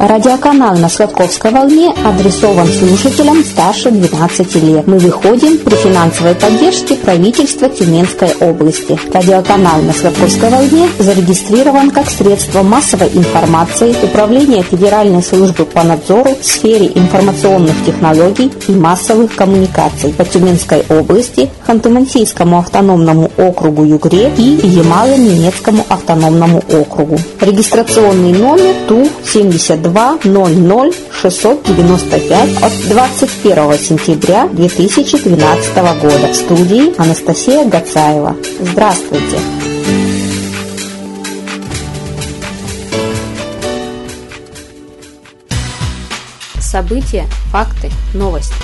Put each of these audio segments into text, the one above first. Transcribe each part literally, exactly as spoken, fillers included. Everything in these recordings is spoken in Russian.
Радиоканал на Сладковской волне адресован слушателям старше двенадцати лет. Мы выходим при финансовой поддержке правительства Тюменской области. Радиоканал на Сладковской волне зарегистрирован как средство массовой информации Управления Федеральной службы по надзору в сфере информационных технологий и массовых коммуникаций по Тюменской области, Ханты-Мансийскому автономному округу Югре и Ямало-Ненецкому автономному округу. Регистрационный номер Ту семьдесят два ноль ноль шестьсот девяносто пять от двадцать первого сентября две тысячи двенадцатого года. В студии Анастасия Гацаева. Здравствуйте! События, факты, новости.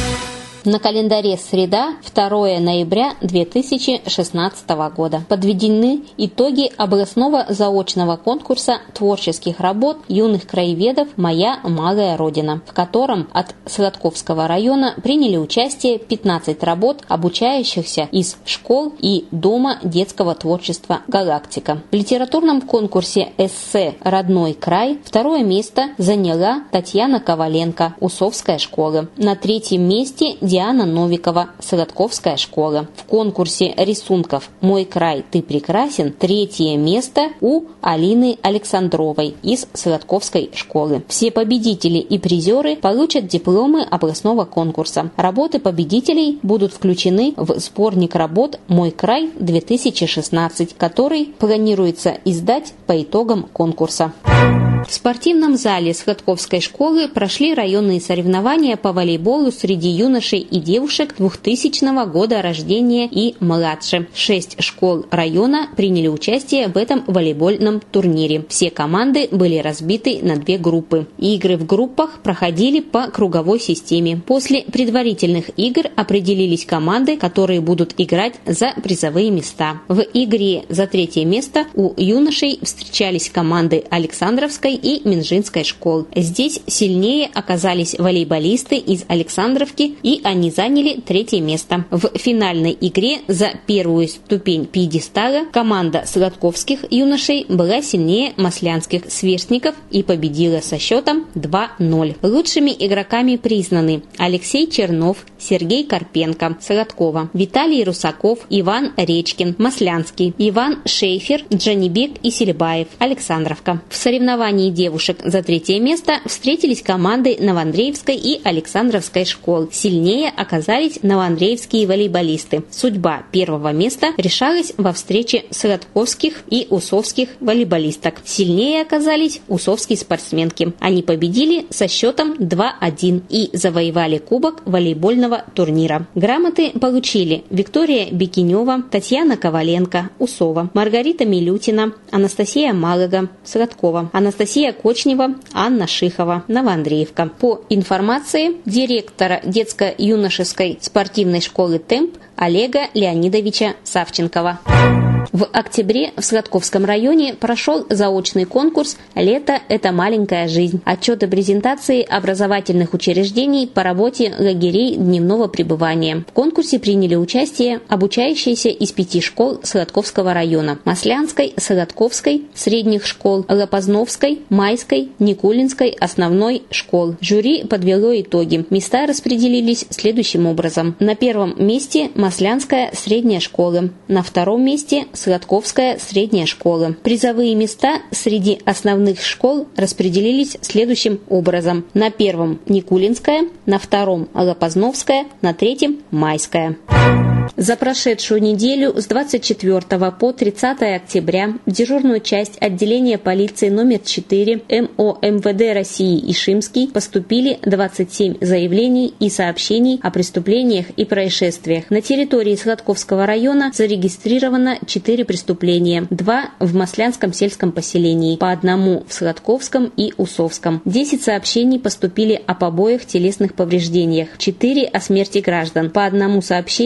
На календаре среда, второе ноября две тысячи шестнадцатого года. Подведены итоги областного заочного конкурса творческих работ юных краеведов «Моя малая родина», в котором от Сладковского района приняли участие пятнадцать работ, обучающихся из школ и Дома детского творчества «Галактика». В литературном конкурсе эссе «Родной край» второе место заняла Татьяна Коваленко, Усовская школа. На третьем месте Диана Новикова, Сладковская школа. В конкурсе рисунков «Мой край, ты прекрасен» третье место у Алины Александровой из Сладковской школы. Все победители и призеры получат дипломы областного конкурса. Работы победителей будут включены в сборник работ «Мой край две тысячи шестнадцать», который планируется издать по итогам конкурса. В спортивном зале Сладковской школы прошли районные соревнования по волейболу среди юношей и девушек двухтысячного года рождения и младше. Шесть школ района приняли участие в этом волейбольном турнире. Все команды были разбиты на две группы. Игры в группах проходили по круговой системе. После предварительных игр определились команды, которые будут играть за призовые места. В игре за третье место у юношей встречались команды Александровской и Минжинской школ. Здесь сильнее оказались волейболисты из Александровки, и они заняли третье место. В финальной игре за первую ступень пьедестала команда сладковских юношей была сильнее маслянских сверстников и победила со счетом два ноль. Лучшими игроками признаны Алексей Чернов, Сергей Карпенко, Сладкова, Виталий Русаков, Иван Речкин, Маслянский, Иван Шейфер, Джанибек и Селебаев, Александровка. В соревновании девушек за третье место встретились команды Новоандреевской и Александровской школ. Сильнее оказались новоандреевские волейболисты. Судьба первого места решалась во встрече сладковских и усовских волейболисток. Сильнее оказались усовские спортсменки. Они победили со счетом два один и завоевали кубок волейбольного турнира. Грамоты получили Виктория Бекинева, Татьяна Коваленко, Усова, Маргарита Милютина, Анастасия Малага, Сладкова, Анастасия Кочнева, Анна Шихова, Новоандреевка. По информации директора детско-юношеской спортивной школы «Темп» Олега Леонидовича Савченкова. В октябре в Сладковском районе прошел заочный конкурс «Лето – это маленькая жизнь». Отчеты презентации образовательных учреждений по работе лагерей дневного пребывания. В конкурсе приняли участие обучающиеся из пяти школ Сладковского района: Маслянской, Сладковской, средних школ, Лопазновской, Майской, Никулинской, основной школ. Жюри подвело итоги. Места распределились следующим образом. На первом месте Маслянская средняя школа, на втором месте Сладковская средняя школа. Призовые места среди основных школ распределились следующим образом. На первом Никулинская, на втором Лопазновская, на третьем Майская. За прошедшую неделю с двадцать четвёртого по тридцатое октября в дежурную часть отделения полиции номер четыре эм о эм вэ дэ России Ишимский поступили двадцать семь заявлений и сообщений о преступлениях и происшествиях. На территории Сладковского района зарегистрировано четыре преступления, два в Маслянском сельском поселении, по одному в Сладковском и Усовском. десять сообщений поступили о побоях, телесных повреждениях, четыре о смерти граждан, по одному сообщению о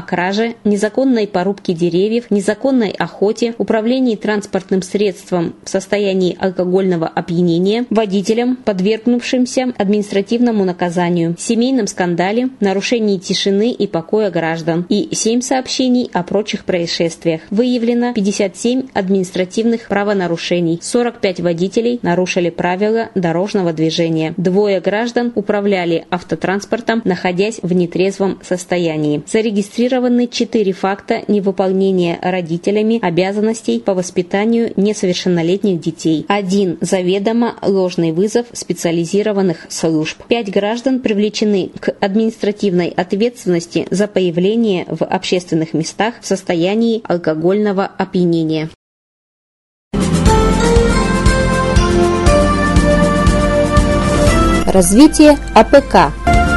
краже, незаконной порубке деревьев, незаконной охоте, управлении транспортным средством в состоянии алкогольного опьянения, водителям, подвергнувшимся административному наказанию, семейном скандале, нарушении тишины и покоя граждан и семь сообщений о прочих происшествиях. Выявлено пятьдесят семь административных правонарушений, сорок пять водителей нарушили правила дорожного движения. Двое граждан управляли автотранспортом, находясь в нетрезвом состоянии. Зарегистрированы четыре факта невыполнения родителями обязанностей по воспитанию несовершеннолетних детей. Один заведомо ложный вызов специализированных служб. Пять граждан привлечены к административной ответственности за появление в общественных местах в состоянии алкогольного опьянения. Развитие АПК.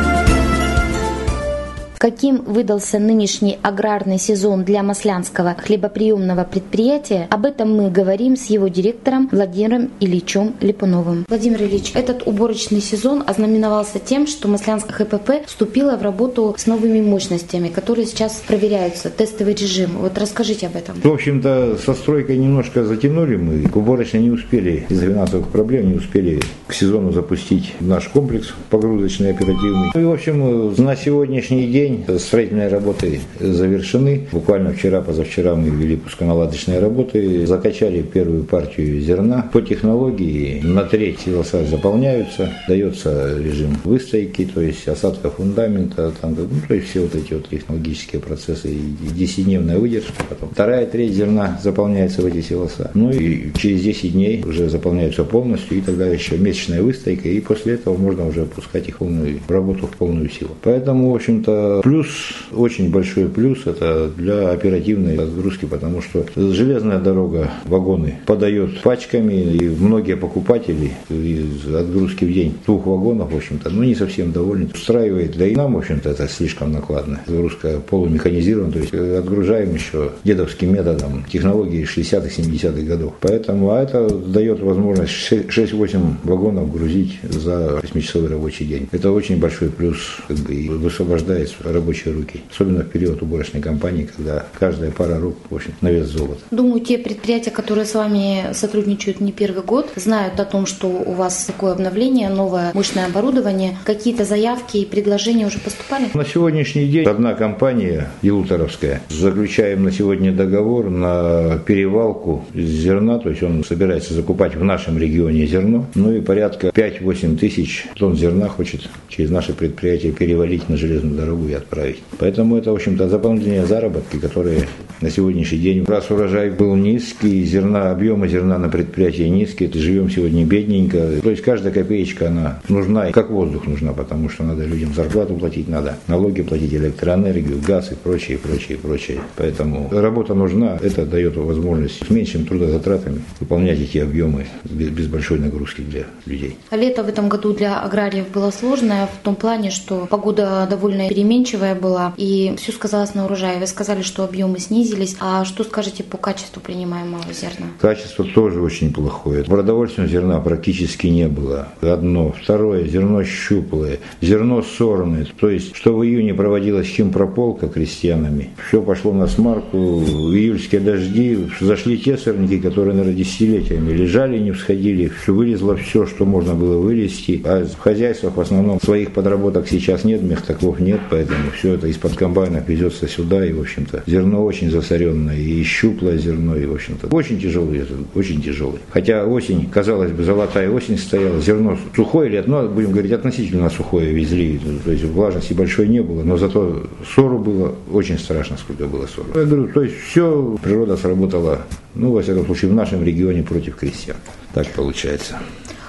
Каким выдался нынешний аграрный сезон для Маслянского хлебоприемного предприятия, об этом мы говорим с его директором Владимиром Ильичем Липуновым. Владимир Ильич, этот уборочный сезон ознаменовался тем, что Маслянское ХПП вступило в работу с новыми мощностями, которые сейчас проверяются, тестовый режим. Вот расскажите об этом. В общем-то, со стройкой немножко затянули мы, к уборочной не успели, из-за финансовых проблем не успели к сезону запустить наш комплекс погрузочный, оперативный. И, в общем, на сегодняшний день строительные работы завершены. Буквально вчера, позавчера мы вели пусконаладочные работы, закачали первую партию зерна. По технологии на треть силоса заполняются, дается режим выстойки, то есть осадка фундамента, там, ну, то есть все вот эти вот технологические процессы, и десятидневная выдержка. Потом вторая треть зерна заполняется в эти силоса. Ну и через десять дней уже заполняются полностью, и тогда еще месячная выстойка, и после этого можно уже опускать их в полную работу в полную силу. Поэтому, в общем-то, плюс, очень большой плюс, это для оперативной отгрузки, потому что железная дорога вагоны подает пачками, и многие покупатели из отгрузки в день двух вагонов, в общем-то, ну не совсем довольны. Устраивает, да и нам, в общем-то, это слишком накладно. Загрузка полумеханизирована, то есть отгружаем еще дедовским методом технологии шестидесятых-семидесятых годов. Поэтому а это дает возможность шесть-восемь вагонов грузить за восьмичасовой рабочий день. Это очень большой плюс, как бы, и высвобождает рабочие руки. Особенно в период уборочной кампании, когда каждая пара рук, в общем, на вес золота. Думаю, те предприятия, которые с вами сотрудничают не первый год, знают о том, что у вас такое обновление, новое мощное оборудование. Какие-то заявки и предложения уже поступали? На сегодняшний день одна компания, Елуторовская, заключаем на сегодня договор на перевалку зерна, то есть он собирается закупать в нашем регионе зерно, ну и порядка пять-восемь тысяч тонн зерна хочет через наше предприятие перевалить на железную дорогу и отправить. Поэтому это, в общем-то, дополнительные заработки, которые на сегодняшний день, раз урожай был низкий, зерна, объемы зерна на предприятии низкие, живем сегодня бедненько. То есть каждая копеечка, она нужна, как воздух нужна, потому что надо людям зарплату платить, надо налоги платить, электроэнергию, газ и прочее, прочее, прочее. Поэтому работа нужна, это дает возможность с меньшими трудозатратами выполнять эти объемы без, без большой нагрузки для людей. А лето в этом году для аграриев было сложное в том плане, что погода довольно переменчивая была, и все сказалось на урожае. Вы сказали, что объемы снизились. А что скажете по качеству принимаемого зерна? Качество тоже очень плохое. Продовольственного зерна практически не было. Одно. Второе. Зерно щуплое. Зерно сорное. То есть, что в июне проводилась химпрополка крестьянами, все пошло на смарку. Июльские дожди. Зашли те сорняки, которые, наверное, десятилетиями лежали, не всходили. Все вылезло все, что можно было вылезти. А в хозяйствах в основном своих подработок сейчас нет, мехтаков нет, поэтому все это из-под комбайнов везется сюда, и, в общем-то, зерно очень засоренное, и щуплое зерно, и, в общем-то, очень тяжелый, очень тяжелый. Хотя осень, казалось бы, золотая осень стояла, зерно сухое или, ну, будем говорить, относительно сухое везли, то есть влажности большой не было, но зато ссору было очень страшно, сколько было ссору. Я говорю, то есть все, природа сработала, ну, во всяком случае, в нашем регионе против крестьян. Так получается.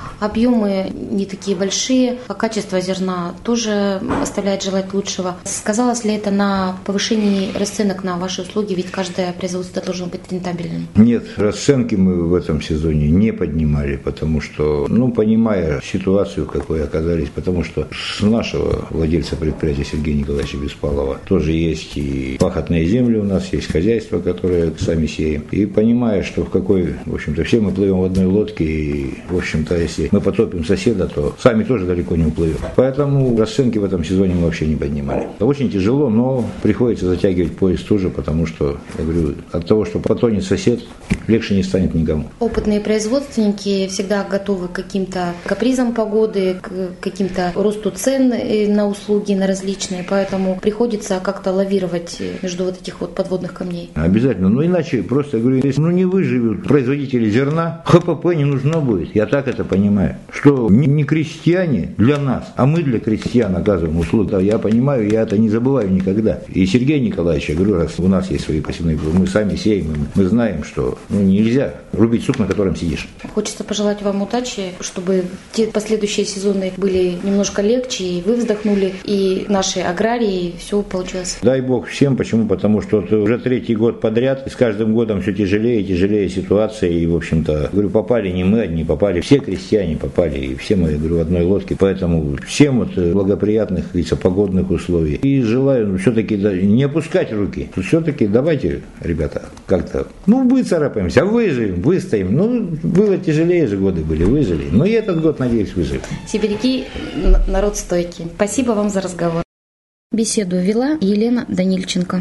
Объемы не такие большие, а качество зерна тоже оставляет желать лучшего. Сказалось ли это на повышении расценок на ваши услуги? Ведь каждое производство должно быть рентабельным. Нет, расценки мы в этом сезоне не поднимали, потому что, ну, понимая ситуацию, в какой оказались, потому что с нашего владельца предприятия Сергея Николаевича Беспалова тоже есть и пахотные земли у нас, есть хозяйство, которое сами сеем. И понимая, что в какой, в общем-то, все мы плывем в одной лодке, и, в общем-то, если если мы потопим соседа, то сами тоже далеко не уплывем. Поэтому расценки в этом сезоне мы вообще не поднимали. Очень тяжело, но приходится затягивать поезд тоже, потому что, я говорю, от того, что потонет сосед, легче не станет никому. Опытные производственники всегда готовы к каким-то капризам погоды, к каким-то росту цен на услуги, на различные, поэтому приходится как-то лавировать между вот этих вот подводных камней. Обязательно, но иначе просто, я говорю, если ну, не выживут производители зерна, ХПП не нужно будет. Я так это понимаю, что не, не крестьяне для нас, а мы для крестьян оказываем услуги. Да, я понимаю, я это не забываю никогда. И Сергей Николаевич, я говорю, раз у нас есть свои посевные, мы сами сеем, мы знаем, что ну, нельзя рубить сук, на котором сидишь. Хочется пожелать вам удачи, чтобы те последующие сезоны были немножко легче, и вы вздохнули, и наши аграрии, все получилось. Дай бог всем, почему? Потому что уже третий год подряд, и с каждым годом все тяжелее и тяжелее ситуация, и, в общем-то, говорю, попали не мы одни, попали все крестьяне, попали, и все мы, говорю, в одной лодке, поэтому всем вот благоприятных, говорится, погодных условий. И желаю ну, все-таки да, не опускать руки, все-таки давайте, ребята, как-то, ну, выцарапаемся, выживем, выстоим. Ну, было тяжелее же годы были, выжили. Но и этот год, надеюсь, выживем. Сибиряки народ стойкий. Спасибо вам за разговор. Беседу вела Елена Данильченко.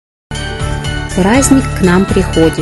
Праздник к нам приходит.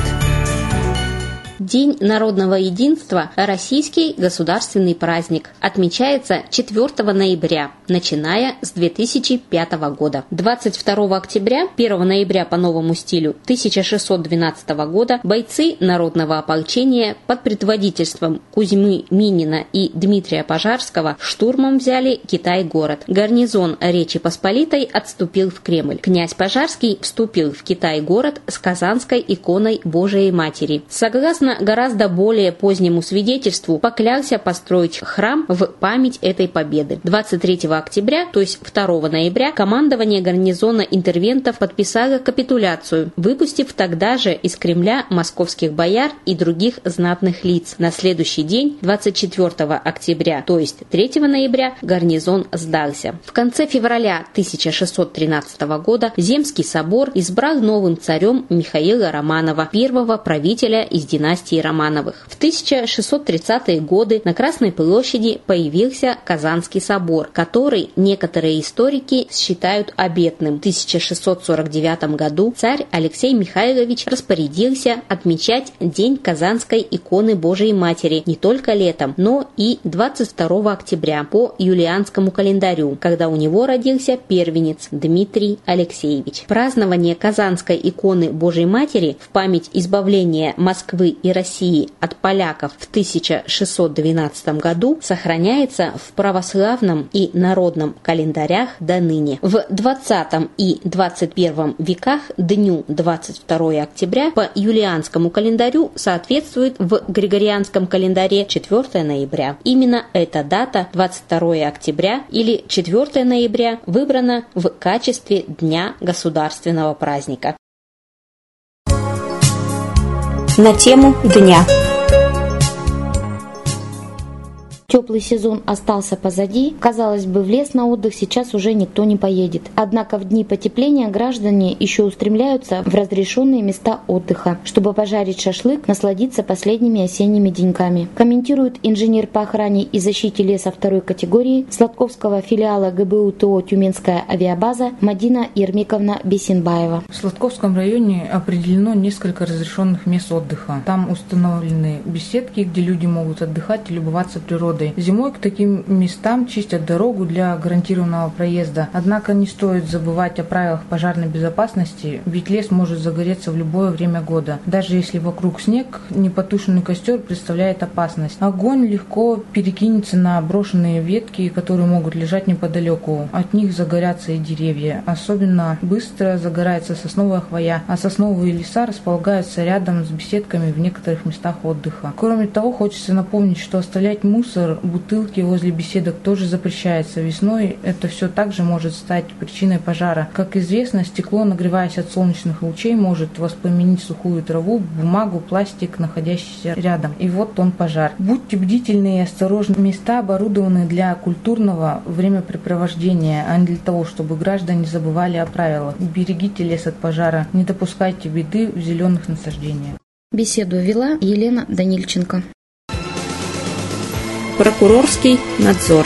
День народного единства – российский государственный праздник. Отмечается четвёртого ноября, начиная с две тысячи пятого года. двадцать второго октября, первого ноября по новому стилю тысяча шестьсот двенадцатого года бойцы народного ополчения под предводительством Кузьмы Минина и Дмитрия Пожарского штурмом взяли Китай-город. Гарнизон Речи Посполитой отступил в Кремль. Князь Пожарский вступил в Китай-город с Казанской иконой Божией Матери. Согласно гораздо более позднему свидетельству, поклялся построить храм в память этой победы. двадцать третьего октября, то есть второго ноября, командование гарнизона интервентов подписало капитуляцию, выпустив тогда же из Кремля московских бояр и других знатных лиц. На следующий день, двадцать четвёртого октября, то есть третьего ноября, гарнизон сдался. В конце февраля тысяча шестьсот тринадцатого года Земский собор избрал новым царем Михаила Романова, первого правителя из династии Романовых. В тысяча шестьсот тридцатые годы на Красной площади появился Казанский собор, который некоторые историки считают обетным. В тысяча шестьсот сорок девятом году царь Алексей Михайлович распорядился отмечать День Казанской иконы Божией Матери не только летом, но и двадцать второго октября по юлианскому календарю, когда у него родился первенец Дмитрий Алексеевич. Празднование Казанской иконы Божией Матери в память избавления Москвы и России от поляков в тысяча шестьсот двенадцатом году сохраняется в православном и народном календарях до ныне. В двадцатом и двадцать первом веках дню двадцать второго октября по юлианскому календарю соответствует в григорианском календаре четвёртого ноября. Именно эта дата, двадцать второго октября или четвёртого ноября, выбрана в качестве дня государственного праздника. На тему дня. Теплый сезон остался позади. Казалось бы, в лес на отдых сейчас уже никто не поедет. Однако в дни потепления граждане еще устремляются в разрешенные места отдыха, чтобы пожарить шашлык, насладиться последними осенними деньками. Комментирует инженер по охране и защите леса второй категории Сладковского филиала ГБУ ТО «Тюменская авиабаза» Мадина Ермиковна Бесенбаева. В Сладковском районе определено несколько разрешенных мест отдыха. Там установлены беседки, где люди могут отдыхать и любоваться природой. Зимой к таким местам чистят дорогу для гарантированного проезда. Однако не стоит забывать о правилах пожарной безопасности, ведь лес может загореться в любое время года. Даже если вокруг снег, непотушенный костер представляет опасность. Огонь легко перекинется на брошенные ветки, которые могут лежать неподалеку. От них загорятся и деревья. Особенно быстро загорается сосновая хвоя, а сосновые леса располагаются рядом с беседками в некоторых местах отдыха. Кроме того, хочется напомнить, что оставлять мусор, бутылки возле беседок тоже запрещается. Весной это все также может стать причиной пожара. Как известно, стекло, нагреваясь от солнечных лучей, может воспламенить сухую траву, бумагу, пластик, находящийся рядом. И вот он пожар. Будьте бдительны и осторожны. Места оборудованы для культурного времяпрепровождения, а не для того, чтобы граждане забывали о правилах. Берегите лес от пожара, не допускайте беды в зеленых насаждениях. Беседу вела Елена Данильченко. Прокурорский надзор.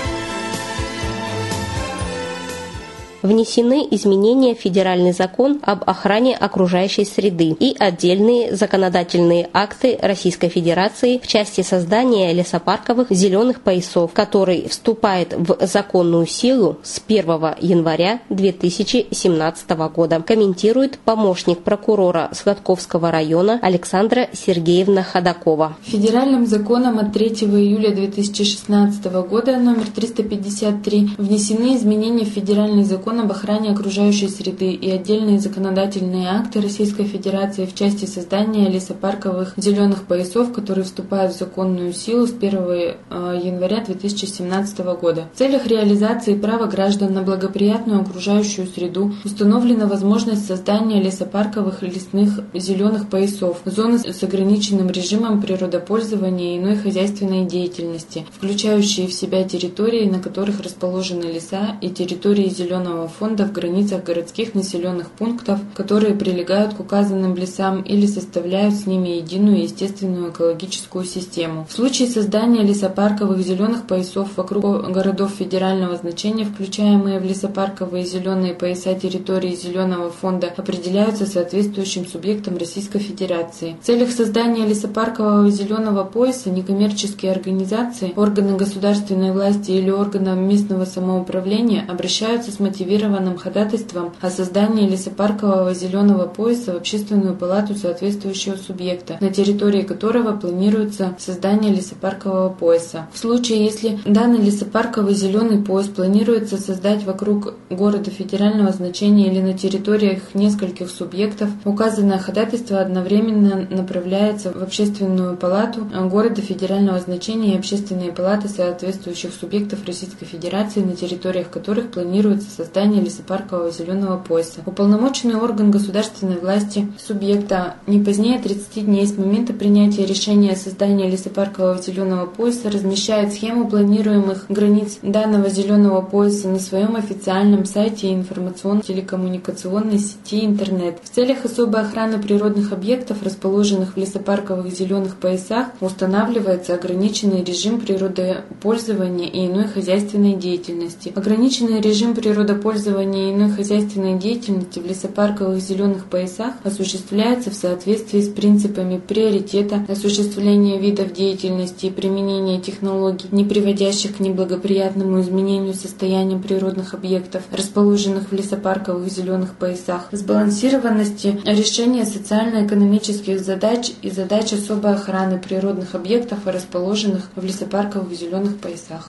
Внесены изменения в Федеральный закон об охране окружающей среды и отдельные законодательные акты Российской Федерации в части создания лесопарковых зеленых поясов, который вступает в законную силу с первого января две тысячи семнадцатого года, комментирует помощник прокурора Сладковского района Александра Сергеевна Ходакова. Федеральным законом от третьего июля две тысячи шестнадцатого года номер триста пятьдесят три внесены изменения в Федеральный закон об охране окружающей среды и отдельные законодательные акты Российской Федерации в части создания лесопарковых зеленых поясов, которые вступают в законную силу с первого января две тысячи семнадцатого года. В целях реализации права граждан на благоприятную окружающую среду установлена возможность создания лесопарковых лесных зеленых поясов, зоны с ограниченным режимом природопользования и иной хозяйственной деятельности, включающие в себя территории, на которых расположены леса, и территории зеленого фонда в границах городских населенных пунктов, которые прилегают к указанным лесам или составляют с ними единую естественную экологическую систему. В случае создания лесопарковых зеленых поясов вокруг городов федерального значения, включаемые в лесопарковые зеленые пояса территории зеленого фонда, определяются соответствующим субъектом Российской Федерации. В целях создания лесопаркового зеленого пояса некоммерческие организации, органы государственной власти или органы местного самоуправления обращаются с мотивированным ходатайством о создании лесопаркового зеленого пояса в Общественную палату соответствующего субъекта, на территории которого планируется создание лесопаркового пояса. В случае, если данный лесопарковый зеленый пояс планируется создать вокруг города федерального значения или на территориях нескольких субъектов, указанное ходатайство одновременно направляется в Общественную палату города федерального значения и Общественные палаты соответствующих субъектов Российской Федерации, на территориях которых планируется создание лесопаркового зеленого пояса. Уполномоченный орган государственной власти субъекта не позднее тридцати дней с момента принятия решения о создании лесопаркового зеленого пояса размещает схему планируемых границ данного зеленого пояса на своем официальном сайте и информационно-телекоммуникационной сети интернет. В целях особой охраны природных объектов, расположенных в лесопарковых зеленых поясах, устанавливается ограниченный режим природопользования и иной хозяйственной деятельности. Ограниченный режим природопользования и иной хозяйственной деятельности в лесопарковых зеленых поясах осуществляется в соответствии с принципами приоритета, осуществления видов деятельности и применения технологий, не приводящих к неблагоприятному изменению состояния природных объектов, расположенных в лесопарковых зеленых поясах, сбалансированности решения социально-экономических задач и задач особой охраны природных объектов, расположенных в лесопарковых зеленых поясах.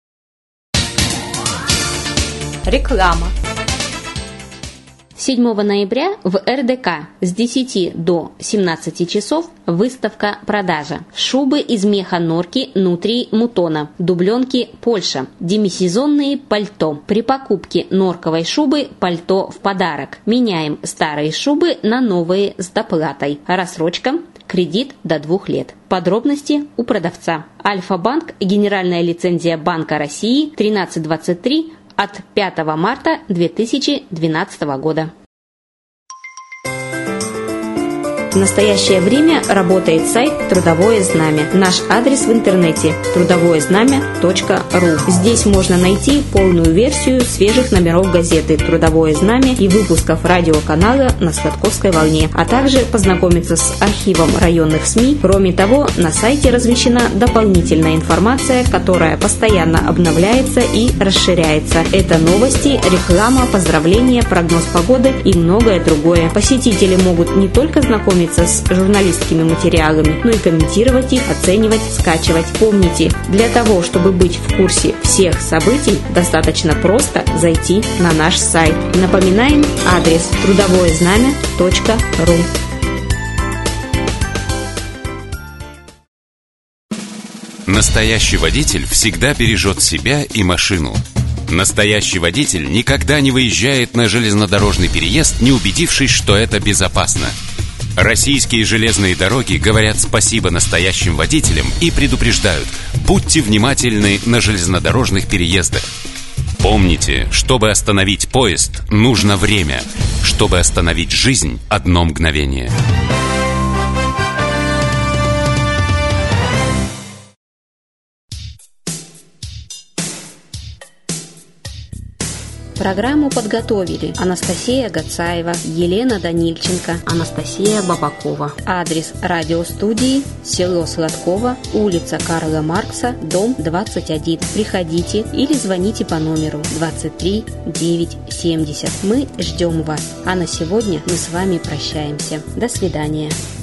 Реклама. седьмого ноября в эр дэ ка с десяти до семнадцати часов выставка «Продажа». Шубы из меха норки нутрии мутона, дубленки Польша, демисезонные пальто. При покупке норковой шубы пальто в подарок. Меняем старые шубы на новые с доплатой. Рассрочка. Кредит до двух лет. Подробности у продавца. Альфа-банк, генеральная лицензия Банка России тринадцать двадцать три от пятого марта две тысячи двенадцатого года. В настоящее время работает сайт «Трудовое знамя». Наш адрес в интернете – трудовое знамя точка ру. Здесь можно найти полную версию свежих номеров газеты «Трудовое знамя» и выпусков радиоканала на Сладковской волне, а также познакомиться с архивом районных СМИ. Кроме того, на сайте размещена дополнительная информация, которая постоянно обновляется и расширяется. Это новости, реклама, поздравления, прогноз погоды и многое другое. Посетители могут не только знакомиться с журналистскими материалами, но и комментировать их, оценивать, скачивать. Помните, для того, чтобы быть в курсе всех событий, достаточно просто зайти на наш сайт. Напоминаем адрес трудовое знамя точка ру. Настоящий водитель всегда бережет себя и машину. Настоящий водитель никогда не выезжает на железнодорожный переезд, не убедившись, что это безопасно. Российские железные дороги говорят спасибо настоящим водителям и предупреждают: будьте внимательны на железнодорожных переездах. Помните, чтобы остановить поезд, нужно время. Чтобы остановить жизнь, одно мгновение. Программу подготовили Анастасия Гацаева, Елена Данильченко, Анастасия Бабакова. Адрес радиостудии: село Сладково, улица Карла Маркса, дом двадцать один. Приходите или звоните по номеру двадцать три девятьсот семьдесят. Мы ждем вас. А на сегодня мы с вами прощаемся. До свидания.